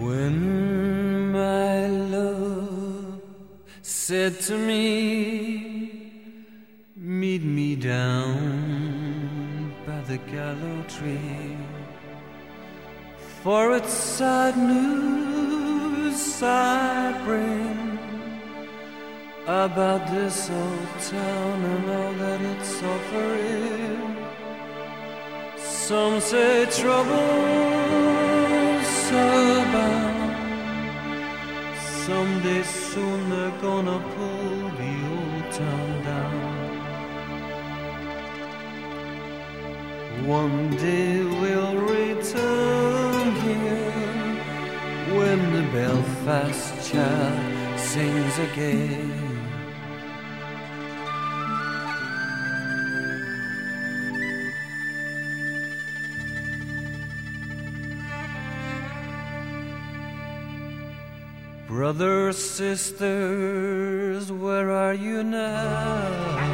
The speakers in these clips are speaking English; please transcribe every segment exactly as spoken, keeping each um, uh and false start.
When my love said to me, meet me down by the gallows tree, for it's sad news I bring about this old town and all that it's offering. Some say trouble's abound. Someday soon they're gonna pull the old town down. One day we'll return here when the Belfast child sings again. Brothers, sisters, where are you now?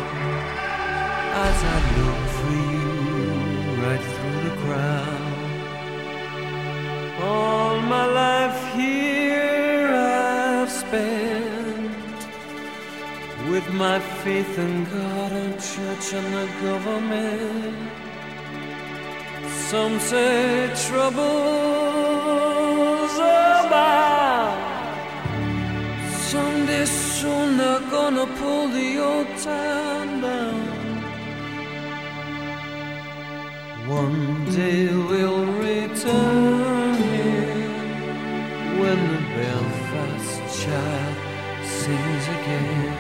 As I look for you right through the crowd. All my life here I've spent with my faith in God and church and the government. Some say trouble's abound. Someday soon they're gonna pull the old town down. One day we'll return here when the Belfast child sings again.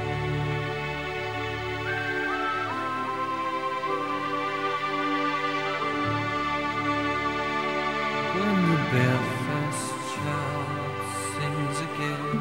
When the Belfast child sings again.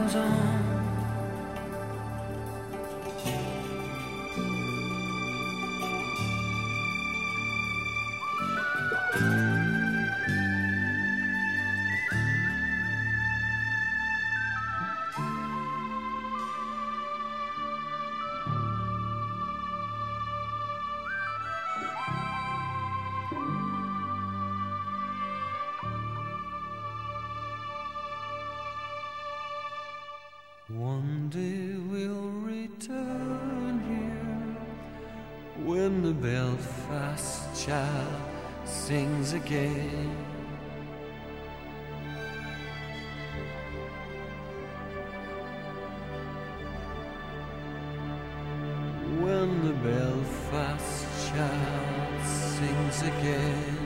goes on. One day we'll return here when the Belfast child sings again. When the Belfast child sings again.